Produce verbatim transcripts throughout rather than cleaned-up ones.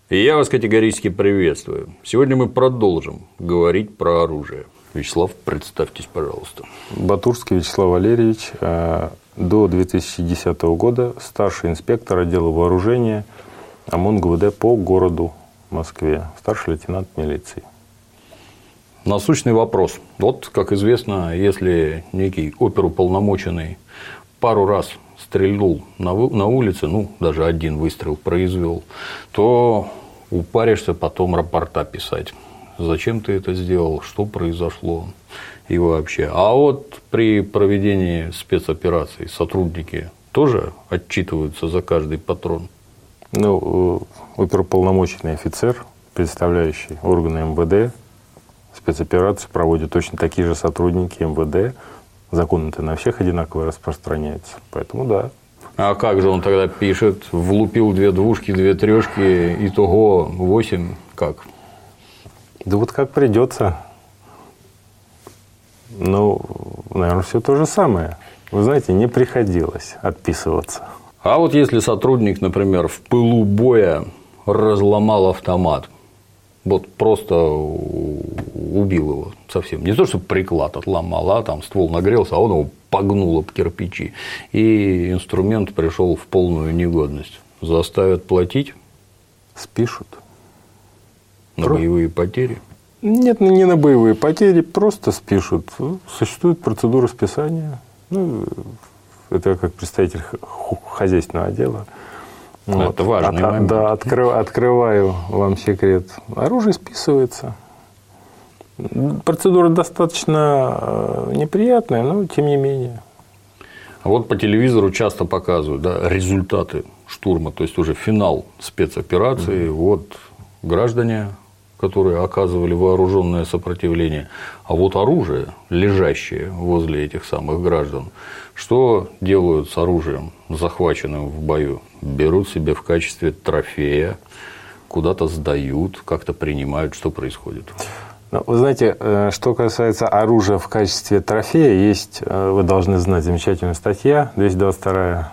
И я вас категорически приветствую. Сегодня мы продолжим говорить про оружие. Вячеслав, представьтесь, пожалуйста. Батурский Вячеслав Валерьевич, до две тысячи десятого года старший инспектор отдела вооружения ОМОН ГУВД по городу Москве, старший лейтенант милиции. Насущный вопрос. Вот, как известно, если некий оперуполномоченный пару раз стрельнул на улице, ну, даже один выстрел произвел, то упаришься потом рапорта писать. Зачем ты это сделал, что произошло и вообще. А вот при проведении спецопераций сотрудники тоже отчитываются за каждый патрон? Ну, оперуполномоченный офицер, представляющий органы МВД, спецоперации проводят точно такие же сотрудники МВД. Закон-то на всех одинаково распространяется. Поэтому да. А как же он тогда пишет? Влупил две двушки, две трешки, итого восемь. Как? Да вот как придется. Ну, наверное, все то же самое. Вы знаете, не приходилось отписываться. А вот если сотрудник, например, в пылу боя разломал автомат, вот просто убил его совсем. Не то, что приклад отломал, а там ствол нагрелся, а он его погнул об кирпичи. И инструмент пришел в полную негодность. Заставят платить? Спишут. На Про... боевые потери? Нет, не на боевые потери, просто спишут. Существует процедура списания. Ну, это как представитель хозяйственного отдела. Вот. Это важный От, момент. Да, открыв, открываю вам секрет. Оружие списывается. Процедура достаточно неприятная, но тем не менее. А вот по телевизору часто показывают, да, результаты штурма, то есть уже финал спецоперации. Mm-hmm. Вот граждане, которые оказывали вооруженное сопротивление, а вот оружие, лежащее возле этих самых граждан, что делают с оружием, захваченным в бою? Берут себе в качестве трофея, куда-то сдают, как-то принимают, что происходит? Вы знаете, что касается оружия в качестве трофея, есть, вы должны знать, замечательная статья, двести двадцать вторая.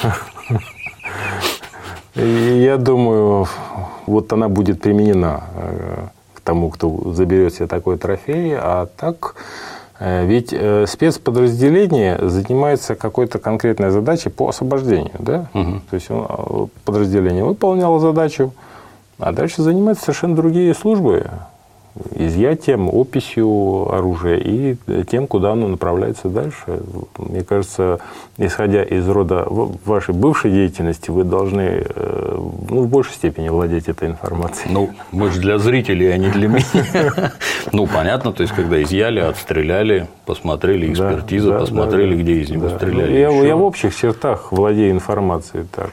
И я думаю, вот она будет применена к тому, кто заберет себе такой трофей, а так... Ведь спецподразделение занимается какой-то конкретной задачей по освобождению, да? Угу. То есть подразделение выполняло задачу, а дальше занимаются совершенно другие службы. Изъятием, описью оружия и тем, куда оно направляется дальше. Мне кажется, исходя из рода вашей бывшей деятельности, вы должны, ну, в большей степени владеть этой информацией. Ну, мы же для зрителей, а не для меня. Ну, понятно, то есть, когда изъяли, отстреляли, посмотрели экспертизу, да, да, посмотрели, да, где из него да. стреляли. Я, я в общих чертах владею информацией. Так.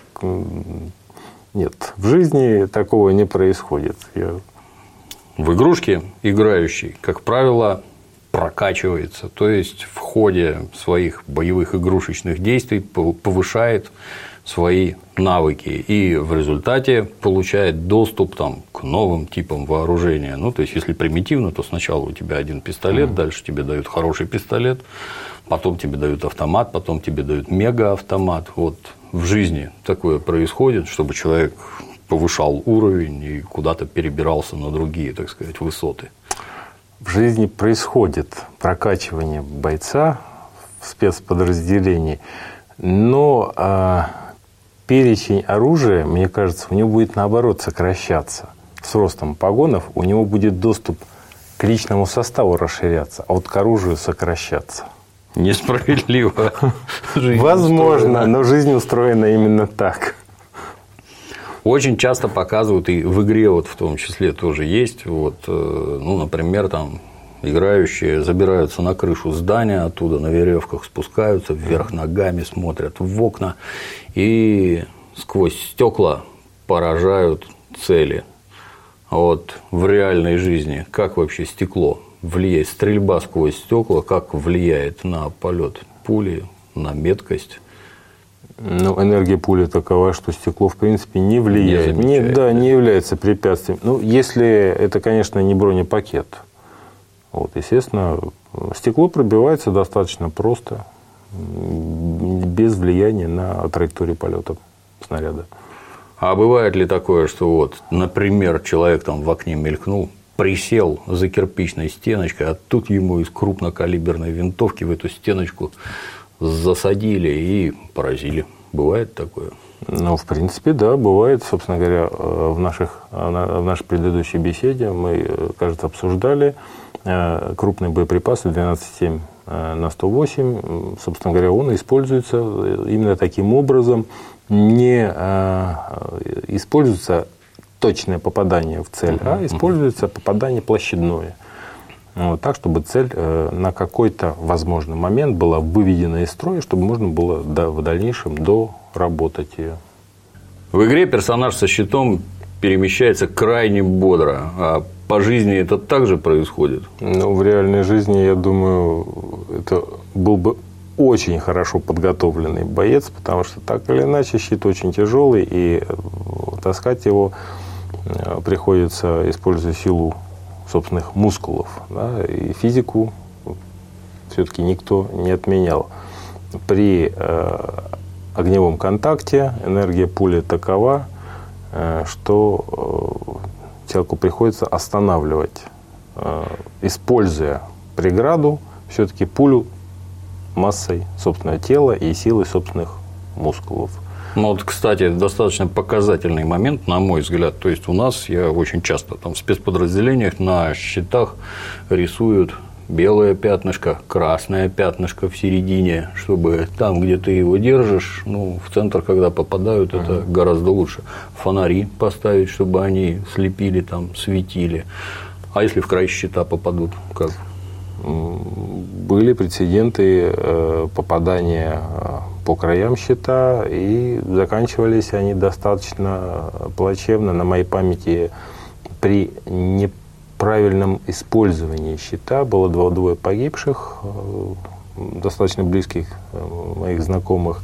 Нет, в жизни такого не происходит. Я... В игрушке играющий, как правило, прокачивается, то есть в ходе своих боевых игрушечных действий повышает свои навыки и в результате получает доступ там, к новым типам вооружения. Ну, то есть, если примитивно, то сначала у тебя один пистолет, mm-hmm. дальше тебе дают хороший пистолет, потом тебе дают автомат, потом тебе дают мега-автомат. Вот в жизни такое происходит, чтобы человек повышал уровень и куда-то перебирался на другие, так сказать, высоты. В жизни происходит прокачивание бойца в спецподразделении, но а, перечень оружия, мне кажется, у него будет наоборот сокращаться. С ростом погонов у него будет доступ к личному составу расширяться, а вот к оружию сокращаться. Несправедливо. Возможно, но жизнь устроена именно так. Очень часто показывают, и в игре вот в том числе тоже есть, вот, ну, например, там играющие забираются на крышу здания, оттуда на веревках спускаются, вверх ногами смотрят в окна и сквозь стекла поражают цели. Вот в реальной жизни как вообще стекло влияет, стрельба сквозь стекла, как влияет на полет пули, на меткость? Ну, энергия пули такова, что стекло, в принципе, не влияет. Не, не да, не является препятствием. Ну, если это, конечно, не бронепакет. Вот, естественно, стекло пробивается достаточно просто, без влияния на траекторию полета снаряда. А бывает ли такое, что вот, например, человек там в окне мелькнул, присел за кирпичной стеночкой, а тут ему из крупнокалиберной винтовки в эту стеночку засадили и поразили? Бывает такое? Ну, в принципе, да, бывает. Собственно говоря, в, наших, в нашей предыдущей беседе мы, кажется, обсуждали крупные боеприпасы двенадцать семь на сто восемь. Собственно говоря, он используется именно таким образом. Не используется точное попадание в цель, uh-huh. а используется попадание площадное. Вот, так, чтобы цель на какой-то возможный момент была выведена из строя, чтобы можно было да, в дальнейшем доработать ее. В игре персонаж со щитом перемещается крайне бодро, а по жизни это также происходит? Ну, в реальной жизни, я думаю, это был бы очень хорошо подготовленный боец, потому что так или иначе щит очень тяжелый, и таскать его приходится, используя силу собственных мускулов. Да, и физику все-таки никто не отменял. При э, огневом контакте энергия пули такова, э, что э, человеку приходится останавливать, э, используя преграду, все-таки пулю массой собственного тела и силой собственных мускулов. Ну, вот, кстати, достаточно показательный момент, на мой взгляд. То есть, у нас, я очень часто там в спецподразделениях на щитах рисуют белое пятнышко, красное пятнышко в середине, чтобы там, где ты его держишь, ну, в центр, когда попадают, это uh-huh. гораздо лучше. Фонари поставить, чтобы они слепили, там, светили. А если в край щита попадут, как? Были прецеденты попадания по краям щита, и заканчивались они достаточно плачевно. На моей памяти при неправильном использовании щита было двое погибших, достаточно близких моих знакомых.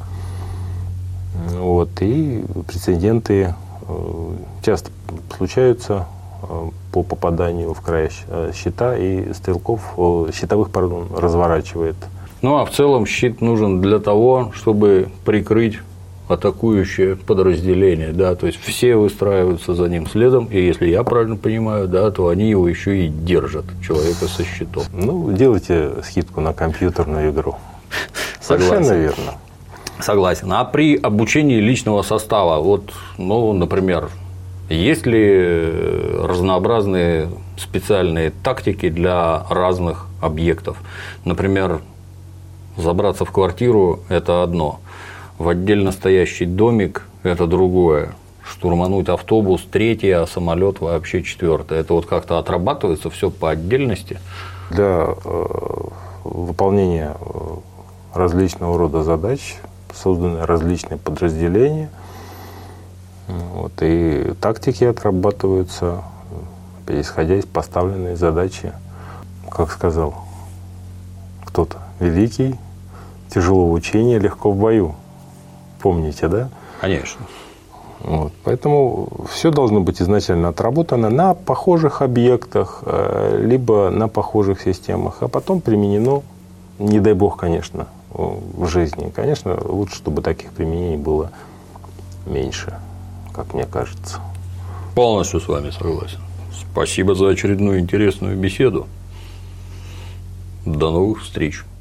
Вот, и прецеденты часто случаются по попаданию в край щита, и стрелков, щитовых, пардон, разворачивает. Ну, а в целом щит нужен для того, чтобы прикрыть атакующее подразделение, да, то есть все выстраиваются за ним следом, и если я правильно понимаю, да, то они его еще и держат, человека со щитом. Ну, делайте скидку на компьютерную игру. Совершенно верно. Согласен. А при обучении личного состава, вот, ну, например, есть ли разнообразные специальные тактики для разных объектов? Например, забраться в квартиру – это одно, в отдельно стоящий домик – это другое, штурмануть автобус – третье, а самолет вообще четвертое. Это вот как-то отрабатывается все по отдельности? Для э, выполнения различного рода задач созданы различные подразделения. Вот, и тактики отрабатываются, исходя из поставленной задачи. Как сказал кто-то, великий, тяжело в учении, легко в бою. Помните, да? Конечно. Вот, поэтому все должно быть изначально отработано на похожих объектах, либо на похожих системах, а потом применено, не дай бог, конечно, в жизни. Конечно, лучше, чтобы таких применений было меньше, как мне кажется. Полностью с вами согласен. Спасибо за очередную интересную беседу. До новых встреч.